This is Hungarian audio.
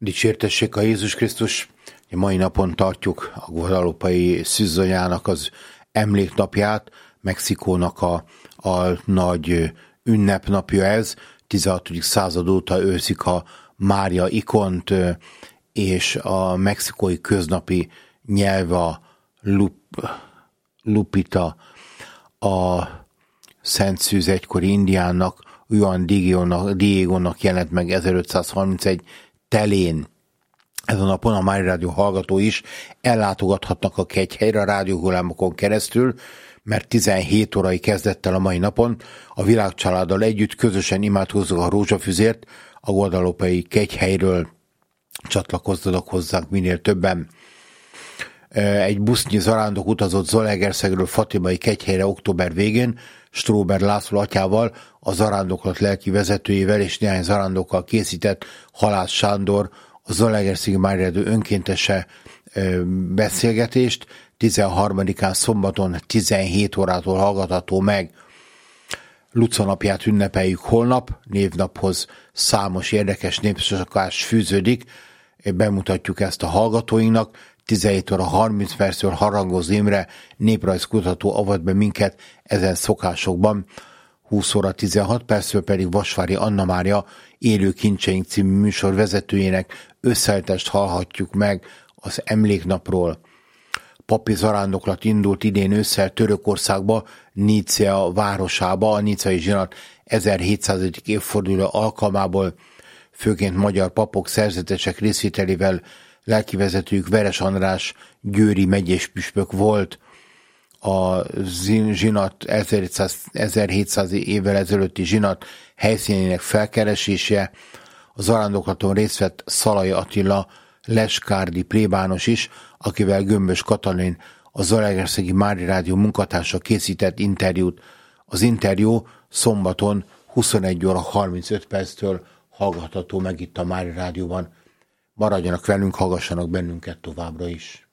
Dicsértessék a Jézus Krisztus! Mai napon tartjuk a guadalupai szűzanyának az emléknapját, Mexikónak a nagy ünnepnapja ez. 16. század óta őrzik a Mária ikont, és a mexikói köznapi nyelv a lupita, a Szent Szűz egykori indiánnak, Juan Diego-nak jelent meg 1531 telén. Ezen a napon a Mária Rádió hallgató is ellátogathatnak a kegyhelyre a rádióhullámokon keresztül, mert 17 órai kezdettel a mai napon a világcsaláddal együtt közösen imádkozzuk a rózsafüzért a guadalupai kegyhelyről. Csatlakozzanak hozzánk minél többen. Egy busznyi zarándok utazott Zalaegerszegről Fatimai kegyhelyre október végén, Stróber László atyával, a zarándoklat lelki vezetőjével és néhány zarándokkal készített Halász Sándor, a Zalaegerszegi Mária Rádió önkéntese beszélgetést 13-án szombaton 17 órától hallgatható meg. Luca napját ünnepeljük holnap, névnaphoz számos érdekes népszokás fűződik, bemutatjuk ezt a hallgatóinknak. 17 óra 30 perctől Harangos Imre néprajzkutató avat be minket ezen szokásokban, 20 óra 16 perctől pedig Vasvári Anna Mária Élő Kincseink című műsor vezetőjének összeállítást hallhatjuk meg az emléknapról. Papi zarándoklat indult idén ősszel Törökországba, Nicea városába, a nicei zsinat 1700. évforduló alkalmából, főként magyar papok, szerzetesek részvételével. Lelkivezetőjük Veres András győri megyés püspök volt. A zsinat 1700 évvel ezelőtti zsinat helyszínének felkeresése. A zarándoklaton részt vett Szalai Attila leskárdi plébános is, akivel Gömbös Katalin, a Zalaegerszegi Mária Rádió munkatársa készített interjút. Az interjú szombaton 21 óra 35 perctől hallgatható meg itt a Mária Rádióban. Maradjanak velünk, hallgassanak bennünket továbbra is.